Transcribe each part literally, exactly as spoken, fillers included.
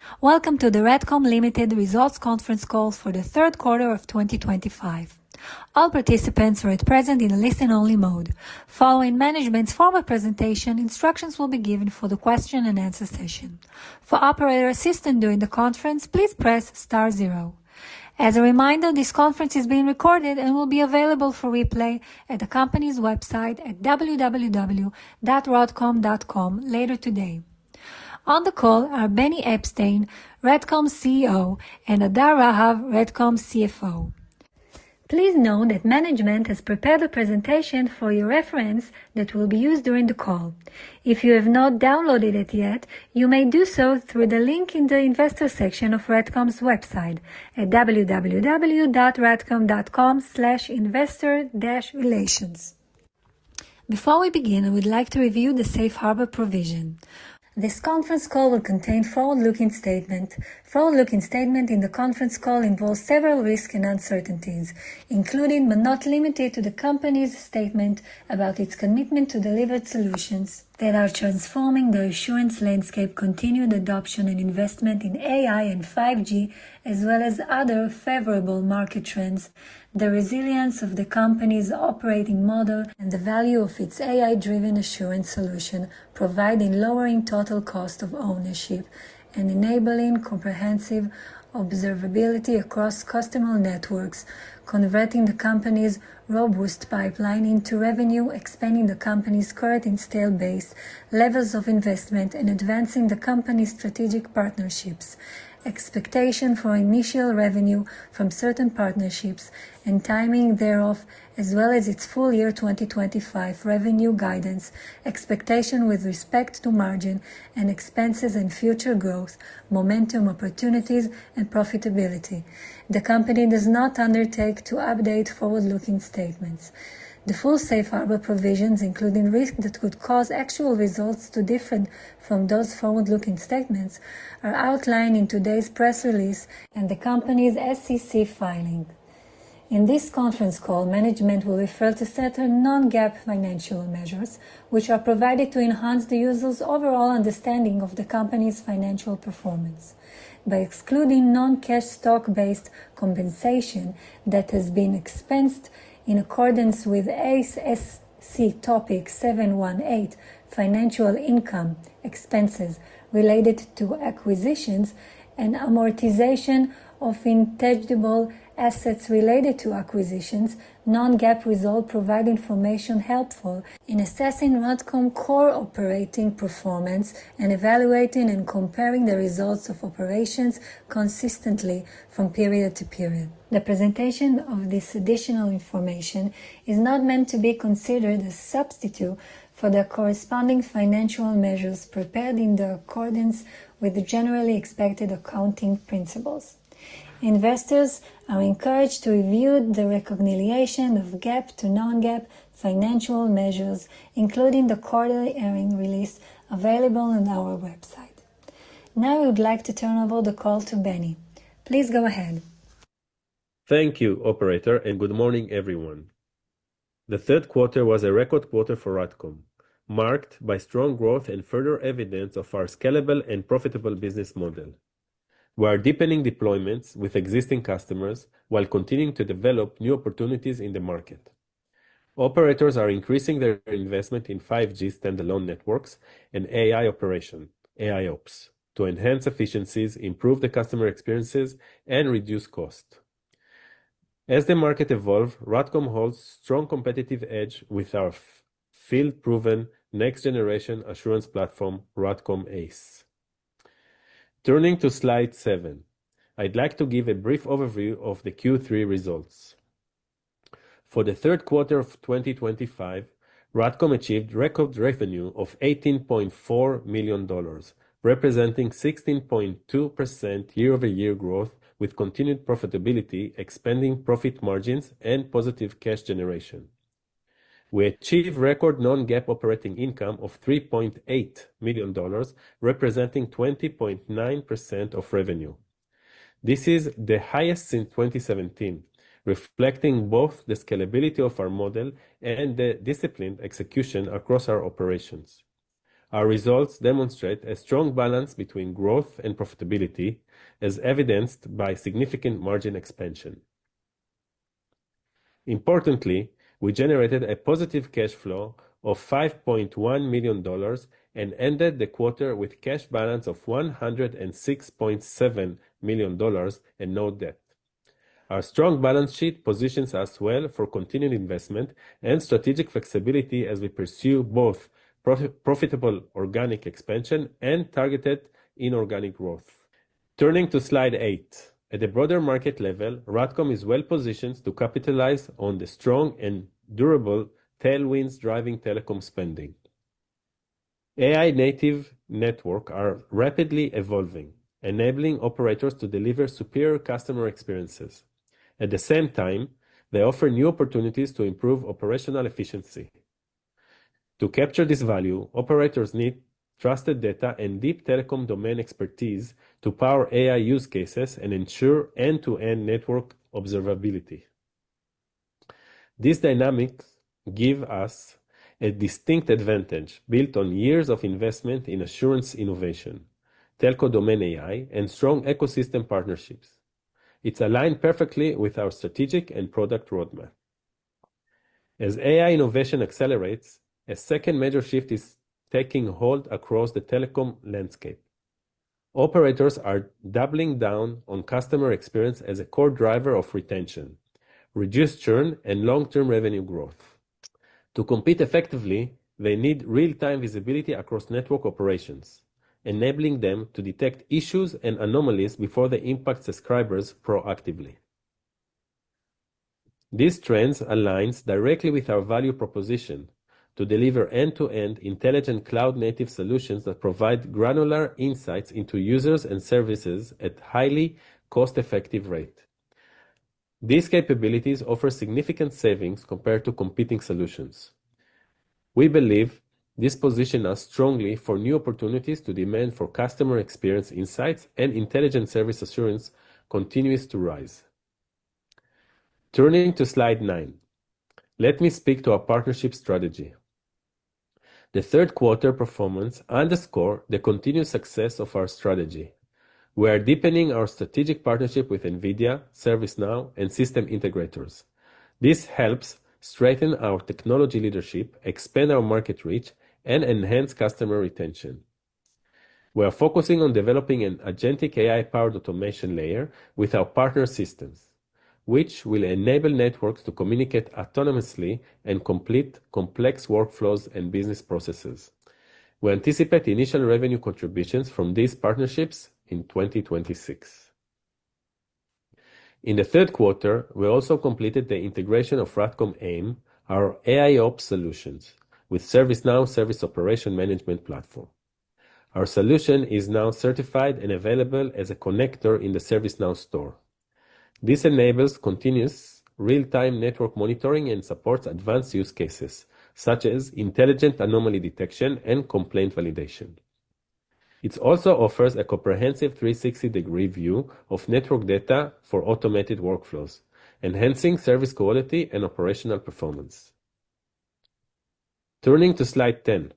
Welcome to the RADCOM Limited Results Conference Call for the third quarter of twenty twenty-five. All participants are at present in a listen-only mode. Following management's formal presentation, instructions will be given for the question and answer session. For operator assistance during the conference, please press star zero. As a reminder, this conference is being recorded and will be available for replay at the company's website at w w w dot radcom dot com later today. On the call are Benny Epstein, RADCOM C E O, and Hadar Rahav, RADCOM C F O. Please note that management has prepared a presentation for your reference that will be used during the call. If you have not downloaded it yet, you may do so through the link in the investor section of RADCOM's website at w w w dot radcom dot com slash investor dash relations. Before we begin, I would like to review the safe harbor provision. This conference call will contain forward-looking statement. Forward-looking statement in the conference call involves several risks and uncertainties, including but not limited to the company's statement about its commitment to delivered solutions that are transforming the assurance landscape, continued adoption and investment in A I and five G, as well as other favorable market trends, the resilience of the company's operating model, and the value of its A I-driven assurance solution, providing lowering total cost of ownership and enabling comprehensive observability across customer networks, converting the company's robust pipeline into revenue, expanding the company's current install base, levels of investment, and advancing the company's strategic partnerships, expectation for initial revenue from certain partnerships and timing thereof, as well as its full year twenty twenty-five revenue guidance, expectation with respect to margin and expenses and future growth, momentum, opportunities, and profitability. The company does not undertake to update forward-looking statements. The full safe harbor provisions, including risks that could cause actual results to differ from those forward-looking statements, are outlined in today's press release and the company's S E C filing. In this conference call, management will refer to certain non-GAAP financial measures, which are provided to enhance the user's overall understanding of the company's financial performance. By excluding non-cash stock-based compensation that has been expensed in accordance with A S C Topic seven one eight, Financial Income Expenses related to acquisitions, and amortization of intangible assets related to acquisitions, non-GAAP results provide information helpful in assessing RADCOM core operating performance and evaluating and comparing the results of operations consistently from period to period. The presentation of this additional information is not meant to be considered a substitute for the corresponding financial measures prepared in the accordance with the generally accepted accounting principles. Investors are encouraged to review the reconciliation of GAAP to non-GAAP financial measures, including the quarterly earnings release available on our website. Now I would like to turn over the call to Benny. Please go ahead. Thank you, operator, and good morning, everyone. The third quarter was a record quarter for RADCOM, marked by strong growth and further evidence of our scalable and profitable business model. We are deepening deployments with existing customers while continuing to develop new opportunities in the market. Operators are increasing their investment in five G standalone networks and A I operation, AIOps, to enhance efficiencies, improve the customer experiences, and reduce cost. As the market evolves, RADCOM holds strong competitive edge with our f- field-proven next-generation assurance platform, RADCOM ACE. Turning to slide seven, I'd like to give a brief overview of the Q three results. For the third quarter of twenty twenty-five, RADCOM achieved record revenue of eighteen point four million dollars, representing sixteen point two percent year-over-year growth with continued profitability, expanding profit margins, and positive cash generation. We achieved record non-GAAP operating income of three point eight million dollars, representing twenty point nine percent of revenue. This is the highest since twenty seventeen, reflecting both the scalability of our model and the disciplined execution across our operations. Our results demonstrate a strong balance between growth and profitability, as evidenced by significant margin expansion. Importantly, we generated a positive cash flow of five point one million dollars and ended the quarter with cash balance of one hundred six point seven million dollars and no debt. Our strong balance sheet positions us well for continued investment and strategic flexibility as we pursue both prof- profitable organic expansion and targeted inorganic growth. Turning to slide eight. At the broader market level, RADCOM is well positioned to capitalize on the strong and durable tailwinds driving telecom spending. A I-native networks are rapidly evolving, enabling operators to deliver superior customer experiences. At the same time, they offer new opportunities to improve operational efficiency. To capture this value, operators need trusted data and deep telecom domain expertise to power A I use cases and ensure end-to-end network observability. These dynamics give us a distinct advantage built on years of investment in assurance innovation, telco domain A I, and strong ecosystem partnerships. It's aligned perfectly with our strategic and product roadmap. As A I innovation accelerates, a second major shift is taking hold across the telecom landscape. Operators are doubling down on customer experience as a core driver of retention, reduced churn, and long-term revenue growth. To compete effectively, they need real-time visibility across network operations, enabling them to detect issues and anomalies before they impact subscribers proactively. These trends align directly with our value proposition to deliver end-to-end intelligent cloud-native solutions that provide granular insights into users and services at highly cost-effective rate. These capabilities offer significant savings compared to competing solutions. We believe this positions us strongly for new opportunities to demand for customer experience insights and intelligent service assurance continues to rise. Turning to slide nine, let me speak to our partnership strategy. The third quarter performance underscores the continued success of our strategy. We are deepening our strategic partnership with NVIDIA, ServiceNow, and system integrators. This helps strengthen our technology leadership, expand our market reach, and enhance customer retention. We are focusing on developing an agentic A I-powered automation layer with our partner systems, which will enable networks to communicate autonomously and complete complex workflows and business processes. We anticipate initial revenue contributions from these partnerships in twenty twenty-six. In the third quarter, we also completed the integration of RADCOM AIM, our AIOps solutions, with ServiceNow Service Operation Management Platform. Our solution is now certified and available as a connector in the ServiceNow store. This enables continuous real-time network monitoring and supports advanced use cases, such as intelligent anomaly detection and complaint validation. It also offers a comprehensive three hundred sixty degree view of network data for automated workflows, enhancing service quality and operational performance. Turning to slide ten.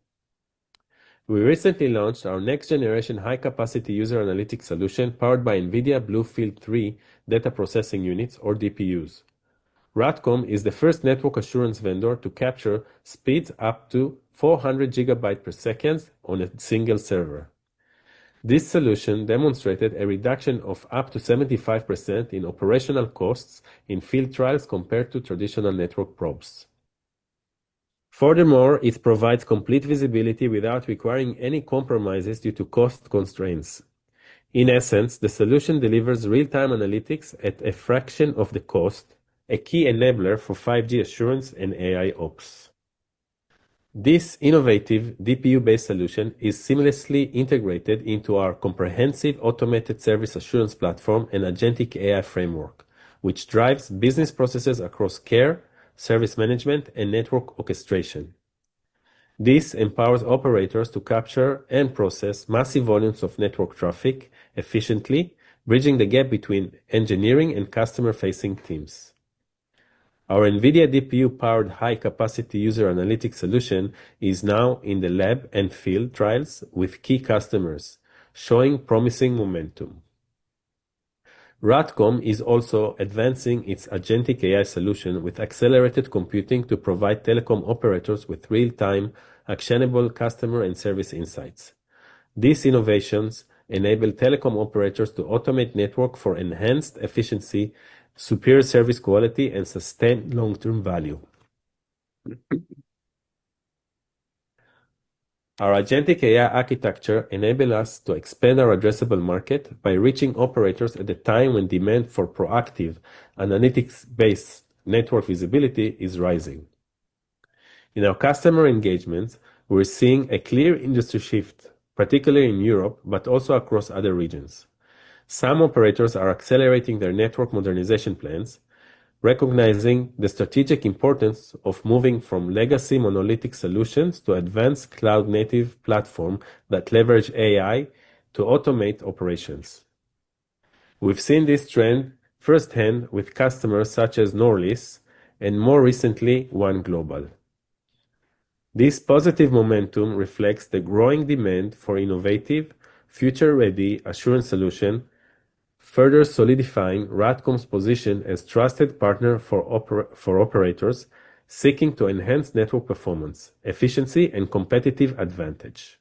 We recently launched our next-generation high-capacity user analytics solution powered by NVIDIA BlueField three data processing units, or D P Us. RADCOM is the first network assurance vendor to capture speeds up to four hundred gigabytes per second on a single server. This solution demonstrated a reduction of up to seventy-five percent in operational costs in field trials compared to traditional network probes. Furthermore, it provides complete visibility without requiring any compromises due to cost constraints. In essence, the solution delivers real-time analytics at a fraction of the cost, a key enabler for five G assurance and A I ops. This innovative D P U-based solution is seamlessly integrated into our comprehensive automated service assurance platform and agentic A I framework, which drives business processes across care, service management, and network orchestration. This empowers operators to capture and process massive volumes of network traffic efficiently, bridging the gap between engineering and customer-facing teams. Our NVIDIA D P U-powered high-capacity user analytics solution is now in the lab and field trials with key customers, showing promising momentum. RADCOM is also advancing its agentic A I solution with accelerated computing to provide telecom operators with real-time, actionable customer and service insights. These innovations enable telecom operators to automate network for enhanced efficiency, superior service quality, and sustained long-term value. Our agentic A I architecture enables us to expand our addressable market by reaching operators at a time when demand for proactive, analytics-based network visibility is rising. In our customer engagements, we're seeing a clear industry shift, particularly in Europe, but also across other regions. Some operators are accelerating their network modernization plans, recognizing the strategic importance of moving from legacy monolithic solutions to advanced cloud-native platforms that leverage A I to automate operations. We've seen this trend firsthand with customers such as Norlys and, more recently, One Global. This positive momentum reflects the growing demand for innovative, future-ready assurance solutions, further solidifying RADCOM's position as a trusted partner for, oper- for operators seeking to enhance network performance, efficiency, and competitive advantage.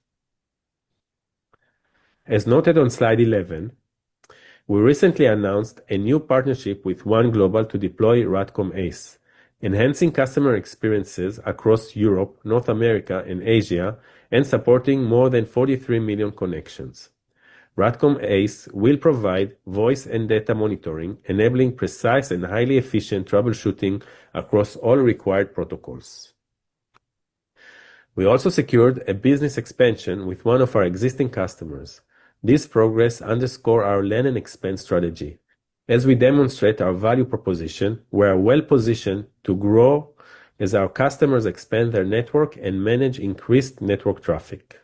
As noted on slide eleven, we recently announced a new partnership with One Global to deploy RADCOM ACE, enhancing customer experiences across Europe, North America, and Asia, and supporting more than forty-three million connections. RADCOM ACE will provide voice and data monitoring, enabling precise and highly efficient troubleshooting across all required protocols. We also secured a business expansion with one of our existing customers. This progress underscores our land and expand strategy. As we demonstrate our value proposition, we are well positioned to grow as our customers expand their network and manage increased network traffic.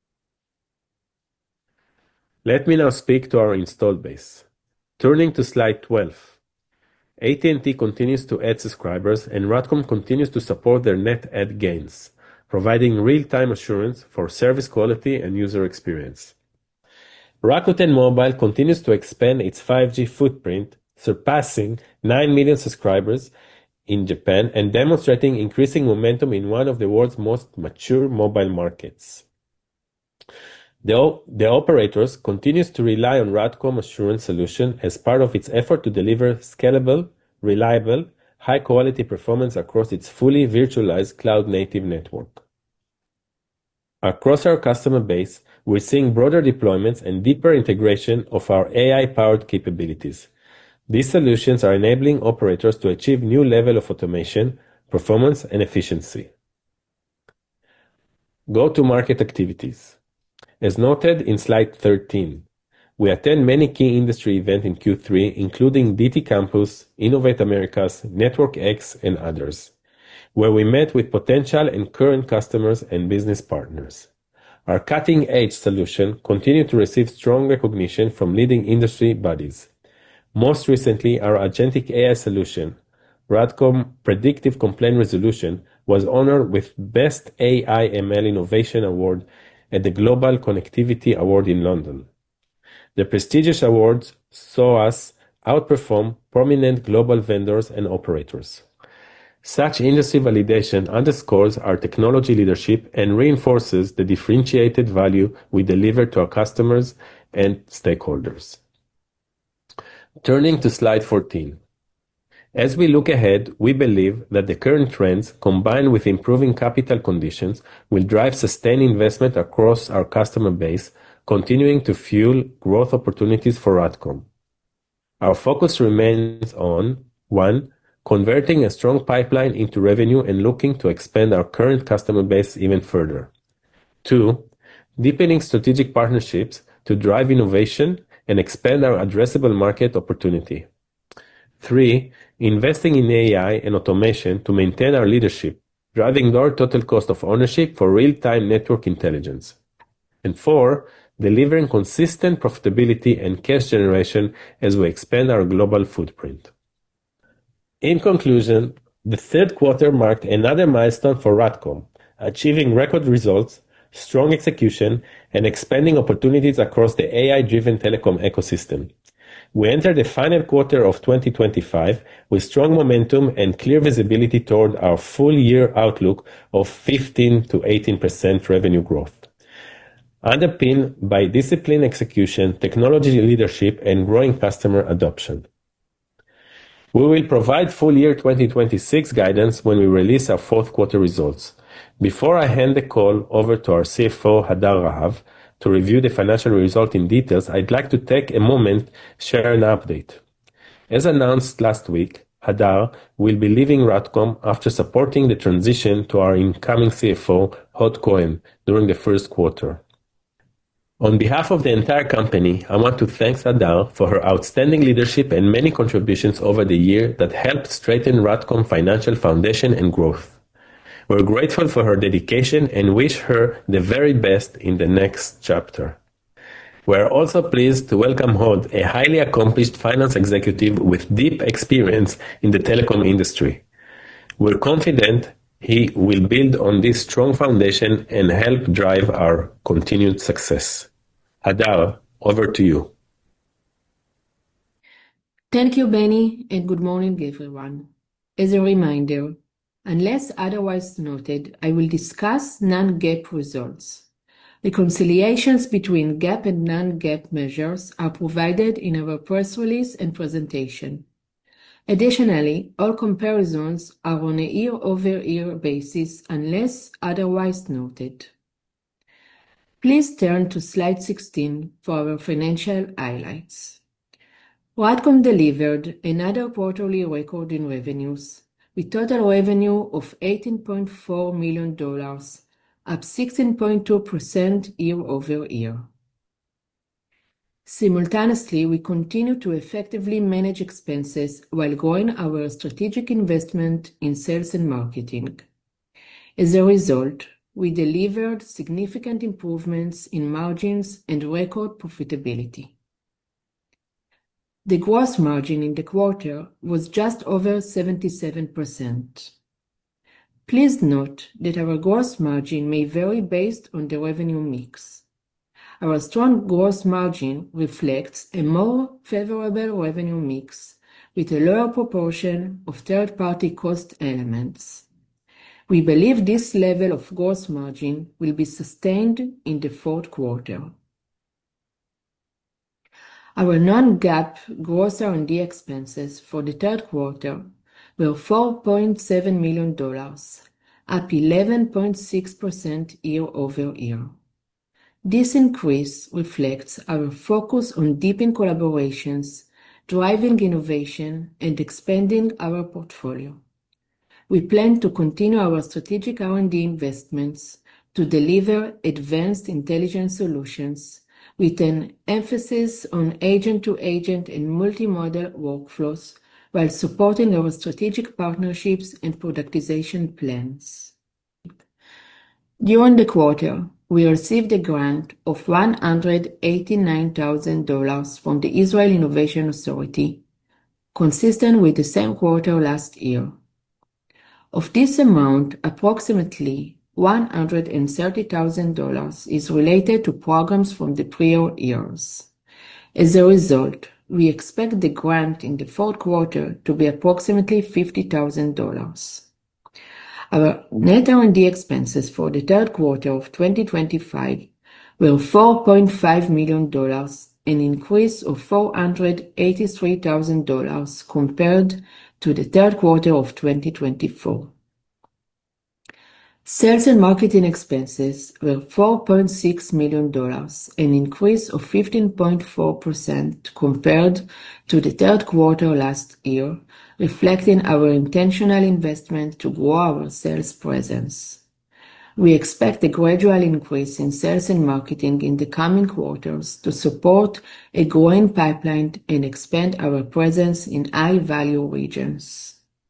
Let me now speak to our installed base. Turning to slide twelve, A T and T continues to add subscribers, and RADCOM continues to support their net add gains, providing real-time assurance for service quality and user experience. Rakuten Mobile continues to expand its five G footprint, surpassing nine million subscribers in Japan and demonstrating increasing momentum in one of the world's most mature mobile markets. The, the operators continue to rely on RADCOM Assurance Solution as part of its effort to deliver scalable, reliable, high-quality performance across its fully virtualized cloud-native network. Across our customer base, we're seeing broader deployments and deeper integration of our A I-powered capabilities. These solutions are enabling operators to achieve new levels of automation, performance, and efficiency. Go-to-market activities. As noted in slide thirteen, we attend many key industry events in Q three, including D T Campus, Innovate Americas, NetworkX, and others, where we met with potential and current customers and business partners. Our cutting-edge solution continued to receive strong recognition from leading industry bodies. Most recently, our agentic A I solution, RADCOM Predictive Complaint Resolution, was honored with Best A I M L Innovation Award at the Global Connectivity Award in London. The prestigious awards saw us outperform prominent global vendors and operators. Such industry validation underscores our technology leadership and reinforces the differentiated value we deliver to our customers and stakeholders. Turning to slide fourteen. As we look ahead, we believe that the current trends, combined with improving capital conditions, will drive sustained investment across our customer base, continuing to fuel growth opportunities for RADCOM. Our focus remains on one, converting a strong pipeline into revenue and looking to expand our current customer base even further. Two, deepening strategic partnerships to drive innovation and expand our addressable market opportunity. Three, investing in A I and automation to maintain our leadership, driving lower total cost of ownership for real-time network intelligence. And four, delivering consistent profitability and cash generation as we expand our global footprint. In conclusion, The third quarter marked another milestone for RADCOM, achieving record results, strong execution, and expanding opportunities across the A I-driven telecom ecosystem. We enter the final quarter of twenty twenty-five with strong momentum and clear visibility toward our full-year outlook of fifteen to eighteen percent revenue growth, underpinned by disciplined execution, technology leadership, and growing customer adoption. We will provide full-year twenty twenty-six guidance when we release our fourth quarter results. Before I hand the call over to our C F O, Hadar Rahav, to review the financial result in details, I'd like to take a moment to share an update. As announced last week, Hadar will be leaving RADCOM after supporting the transition to our incoming C F O, Hod Cohen, during the first quarter. On behalf of the entire company, I want to thank Hadar for her outstanding leadership and many contributions over the year that helped strengthen RADCOM's financial foundation and growth. We're grateful for her dedication and wish her the very best in the next chapter. We're also pleased to welcome Hod, a highly accomplished finance executive with deep experience in the telecom industry. We're confident he will build on this strong foundation and help drive our continued success. Hadar, over to you. Thank you, Benny, and good morning, everyone. As a reminder, unless otherwise noted, I will discuss non-GAAP results. Reconciliations between GAAP and non-GAAP measures are provided in our press release and presentation. Additionally, all comparisons are on a year-over-year basis unless otherwise noted. Please turn to slide sixteen for our financial highlights. RADCOM delivered another quarterly record in revenues, with total revenue of eighteen point four million dollars, up sixteen point two percent year-over-year. Simultaneously, we continue to effectively manage expenses while growing our strategic investment in sales and marketing. As a result, we delivered significant improvements in margins and record profitability. The gross margin in the quarter was just over seventy-seven percent. Please note that our gross margin may vary based on the revenue mix. Our strong gross margin reflects a more favorable revenue mix with a lower proportion of third-party cost elements. We believe this level of gross margin will be sustained in the fourth quarter. Our non-GAAP gross R and D expenses for the third quarter were four point seven million dollars, up eleven point six percent year-over-year. This increase reflects our focus on deepening collaborations, driving innovation, and expanding our portfolio. We plan to continue our strategic R and D investments to deliver advanced intelligence solutions with an emphasis on agent-to-agent and multimodal workflows while supporting our strategic partnerships and productization plans. During the quarter, we received a grant of one hundred eighty-nine thousand dollars from the Israel Innovation Authority, consistent with the same quarter last year. Of this amount, approximately one hundred thirty thousand dollars is related to programs from the prior years. As a result, we expect the grant in the fourth quarter to be approximately fifty thousand dollars. Our net R and D expenses for the third quarter of twenty twenty-five were four point five million dollars, an increase of four hundred eighty-three thousand dollars compared to the third quarter of twenty twenty-four. Sales and marketing expenses were four point six million dollars, an increase of fifteen point four percent compared to the third quarter last year, reflecting our intentional investment to grow our sales presence. We expect a gradual increase in sales and marketing in the coming quarters to support a growing pipeline and expand our presence in high-value regions.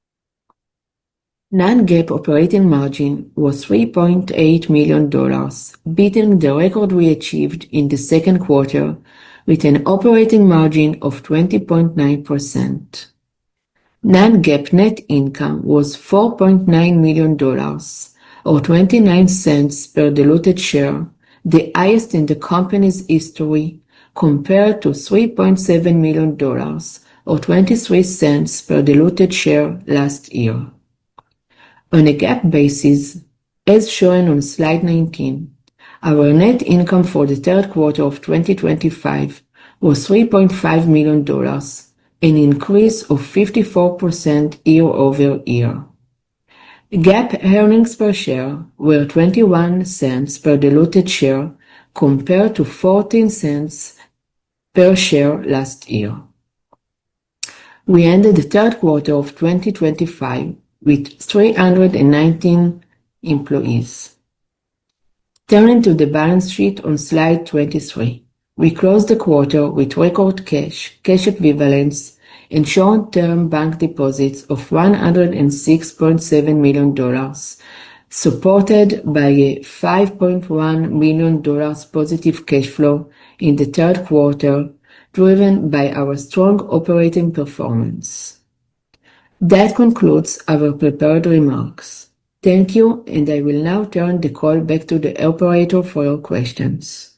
Non-GAAP operating margin was three point eight million dollars, beating the record we achieved in the second quarter with an operating margin of twenty point nine percent. Non-GAAP net income was four point nine million dollars, or twenty-nine cents per diluted share, the highest in the company's history, compared to three point seven million dollars, or twenty-three cents per diluted share last year. On a GAAP basis, as shown on slide nineteen, our net income for the third quarter of twenty twenty-five was three point five million dollars, an increase of fifty-four percent year-over-year. GAAP earnings per share were twenty-one cents per diluted share compared to fourteen cents per share last year. We ended the third quarter of twenty twenty-five with three hundred nineteen employees. Turning to the balance sheet on slide twenty-three, we closed the quarter with record cash, cash equivalents, and short-term bank deposits of one hundred six point seven million dollars, supported by a five point one million dollars positive cash flow in the third quarter, driven by our strong operating performance. That concludes our prepared remarks. Thank you, and I will now turn the call back to the operator for your questions.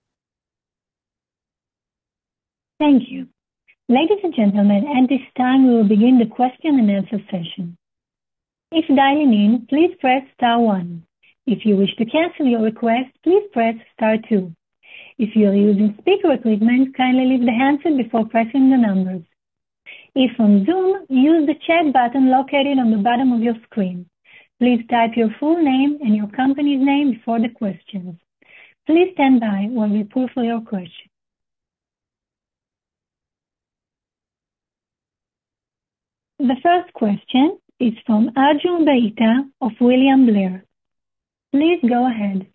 Thank you. Ladies and gentlemen, at this time we will begin the question and answer session. If dialing in, please press star one. If you wish to cancel your request, please press star two. If you are using speaker equipment, kindly leave the handset before pressing the numbers. If on Zoom, use the chat button located on the bottom of your screen. Please type your full name and your company's name before the questions. Please stand by while we pull for your question. The first question is from Arjun Bhatia of William Blair. Please go ahead.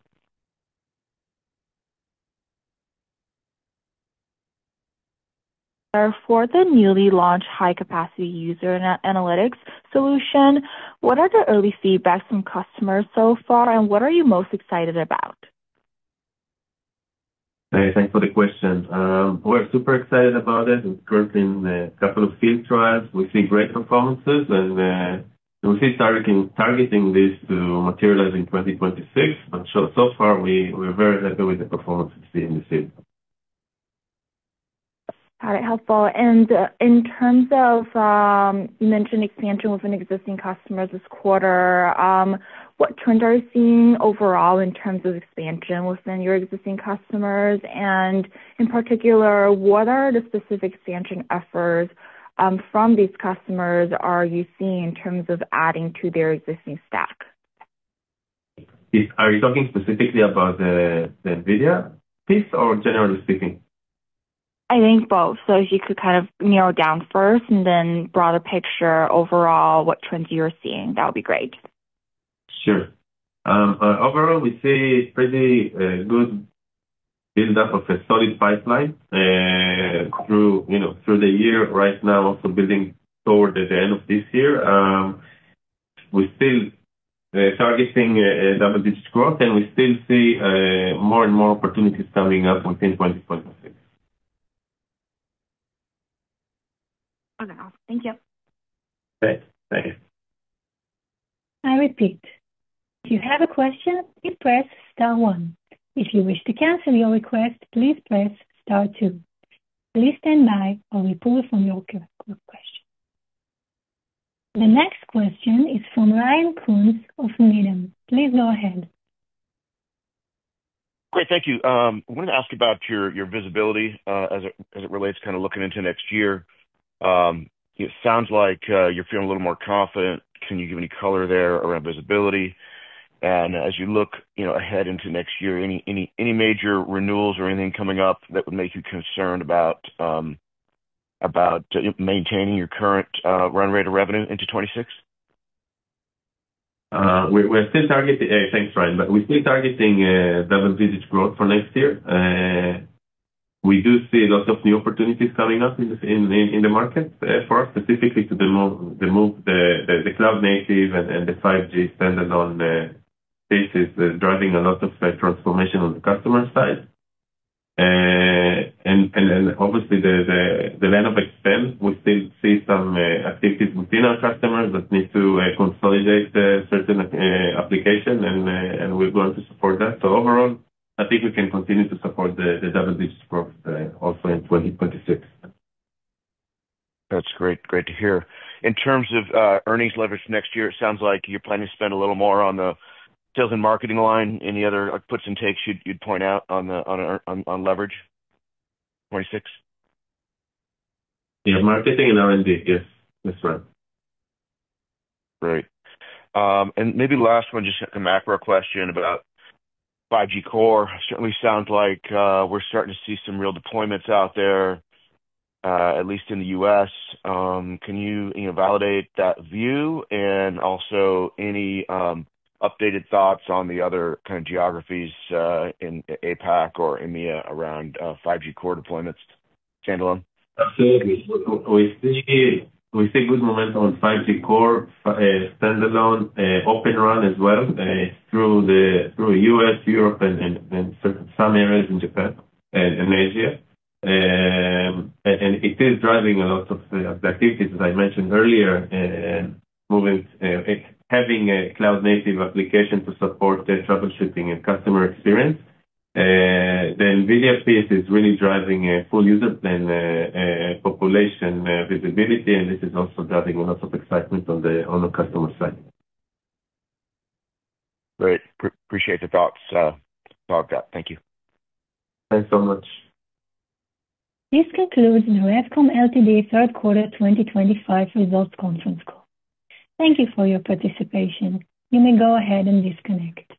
For the newly launched high-capacity user analytics solution, what are the early feedbacks from customers so far, and what are you most excited about? Hey, thanks for the question. Um, we're super excited about it. We're currently in a couple of field trials. We see great performances, and uh, we see targeting targeting this to materialize in twenty twenty-six. But so, so far, we, we're very happy with the performance we see in the field. Got it, helpful. And uh, in terms of, um, you mentioned expansion within existing customers this quarter. Um, what trends are you seeing overall in terms of expansion within your existing customers? And in particular, what are the specific expansion efforts um, from these customers are you seeing in terms of adding to their existing stack? Is, are you talking specifically about the, the NVIDIA piece or generally speaking? I think both. So if you could kind of narrow down first and then broader picture overall what trends you're seeing, that would be great. Sure. Um, uh, overall, we see pretty uh, good build-up of a solid pipeline uh, through, you know, through the year. Right now, also building toward the end of this year. Um, we still uh, targeting uh, double-digit growth, and we still see uh, more and more opportunities coming up within twenty twenty-six. Okay, thank you. Okay, thanks. I repeat, if you have a question, please press star one. If you wish to cancel your request, please press star two. Please stand by while we pull from your question. The next question is from Ryan Koontz of Needham. Please go ahead. Great, thank you. Um, I wanted to ask about your your visibility uh, as it as it relates kind of looking into next year. Um, it sounds like uh, you're feeling a little more confident. Can you give any color there around visibility? And as you look, you know, ahead into next year, any any any major renewals or anything coming up that would make you concerned about um, about uh, maintaining your current uh, run rate of revenue into twenty-six? Uh, we're, we're still targeting. Uh, thanks, Ryan. But we're still targeting uh, double-digit growth for next year. Uh, We do see lots of new opportunities coming up in the, in, in the market uh, for us, specifically to the move, the, move, the, the, the cloud native and, and the five G standalone uh, space is uh, driving a lot of uh, transformation on the customer side. Uh, and, and and obviously the, the, the land of expand, we still see some uh, activities within our customers that need to uh, consolidate uh, certain uh, application, and uh, and we're going to support that. So overall, I think we can continue to support the, the double digit growth uh, also in twenty twenty-six. That's great. Great to hear. In terms of uh, earnings leverage next year, it sounds like you're planning to spend a little more on the sales and marketing line. Any other like, puts and takes you'd, you'd point out on the on on, on leverage twenty-six? Yeah, marketing and R and D. Yes, that's right. Great. Um, and maybe last one, just a macro question about five G core. Certainly sounds like uh, we're starting to see some real deployments out there, uh, at least in the U S. Um, can you, you know, validate that view, and also any um, updated thoughts on the other kind of geographies uh, in APAC or EMEA around uh, five G core deployments standalone? Absolutely. We see we see good momentum on five G core, uh, standalone, uh, Open RAN as well, uh, through the through U S, Europe, and, and, and certain, some areas in Japan and, and Asia. Um, and, and it is driving a lot of uh, the activities, as I mentioned earlier, uh, moving, uh, having a cloud-native application to support the troubleshooting and customer experience. Uh, the NVIDIA piece is really driving a full user plan, uh, uh, population uh, visibility, and this is also driving a lot of excitement on the on the customer side. Great. Pre- appreciate the thoughts uh, about that. Thank you. Thanks so much. This concludes the RADCOM Ltd third quarter twenty twenty-five results conference call. Thank you for your participation. You may go ahead and disconnect.